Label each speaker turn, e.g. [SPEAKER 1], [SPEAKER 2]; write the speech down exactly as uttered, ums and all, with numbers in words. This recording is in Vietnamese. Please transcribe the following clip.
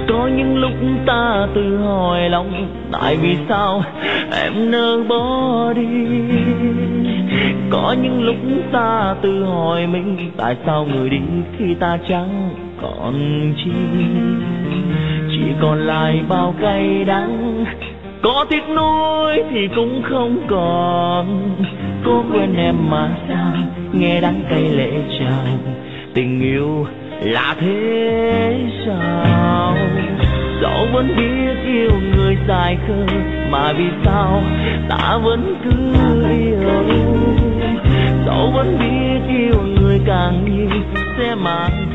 [SPEAKER 1] Có những lúc ta tự hỏi lòng, tại vì sao em nỡ bỏ đi. Có những lúc ta tự hỏi mình, tại sao người đi khi ta chẳng còn chi. Chỉ còn lại bao cay đắng, có tiếc nuối thì cũng không còn. Có quên em mà sao nghe đắng cay lệ tràn, tình yêu là thế sao. Dẫu vẫn biết yêu người dài khờ, mà vì sao ta vẫn cứ yêu. Dẫu vẫn biết yêu người càng nhiều sẽ mang